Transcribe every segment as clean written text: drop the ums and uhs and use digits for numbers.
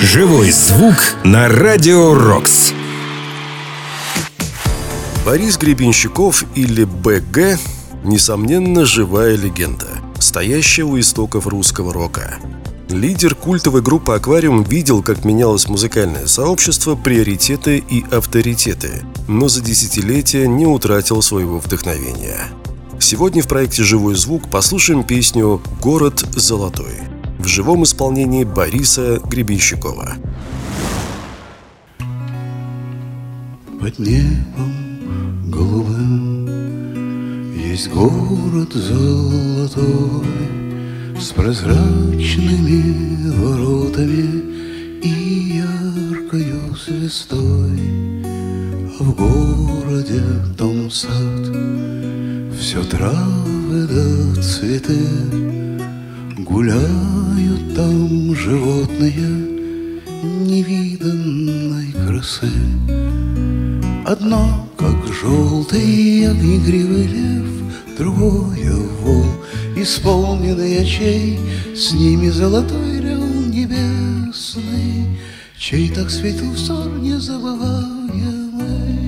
Живой звук на Радио Рокс. Борис Гребенщиков или БГ – несомненно живая легенда, стоящая у истоков русского рока. Лидер культовой группы «Аквариум» видел, как менялось музыкальное сообщество, приоритеты и авторитеты, но за десятилетия не утратил своего вдохновения. Сегодня в проекте «Живой звук» послушаем песню «Город золотой» в живом исполнении Бориса Гребенщикова. Под небом голубым есть город золотой, с прозрачными воротами и яркою звездой. А в городе том сад, все травы да цветы, гуляют там животные невиданной красы. Одно, как желтый огнегривый лев, другое вол, исполненный очей, с ними золотой рел небесный, чей так светил взор незабываемый.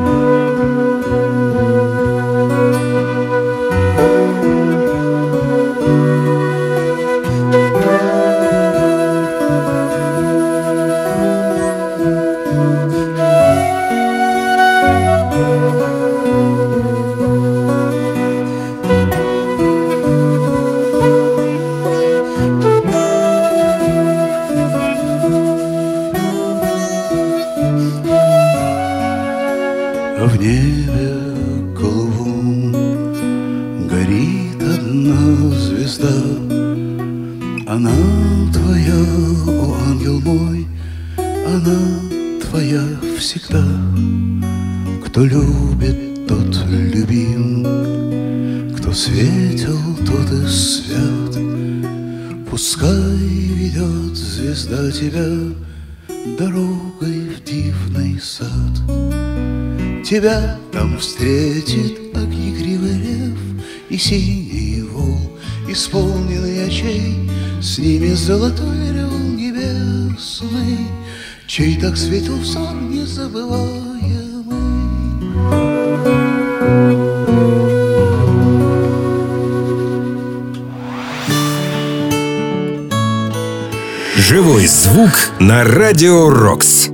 А в небе голубом горит одна звезда. Она твоя, о ангел мой, она твоя всегда. Кто любит, тот любим, кто светил, тот и свят. Пускай ведет звезда тебя дорогой в дивный сад. Тебя там встретит огнегривый лев и синий вол, исполненный очей, с ними золотой рел небесный, чей так светил взор незабываемый. Живой звук на Радио Рокс.